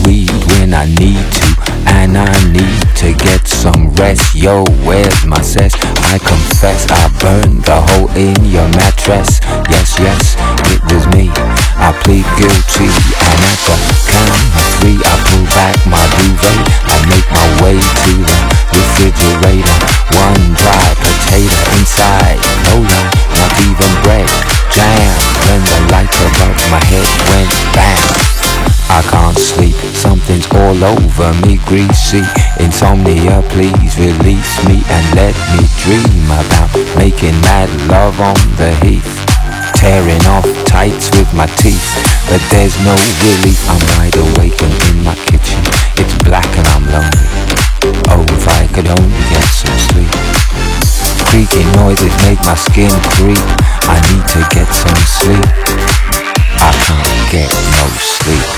weed when I need to, and I need to get some rest. Yo, where's my cess? I confess I burned the hole in your mattress. Yes, yes, it was me. I plead guilty, and at the count of three I pull back my duvet. I make my way to the refrigerator. One dry potato inside, no lie, not even bread. Jam, when the light above my head went bam. I can't sleep, something's all over me, greasy. Insomnia, please release me and let me dream about making mad love on the heath. Tearing off tights with my teeth, but there's no relief. I'm wide awake and in my kitchen, it's black and I'm lonely. Oh, if I could only get some sleep. Creaky noises make my skin creep. I need to get some sleep. I can't get no sleep.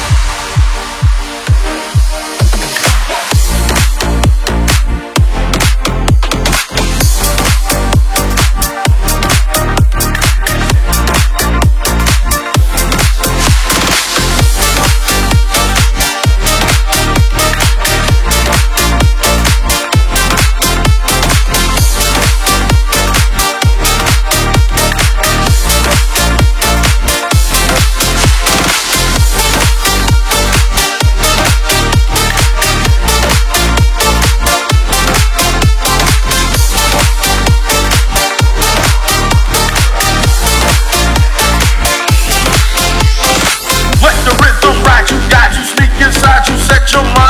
Your mind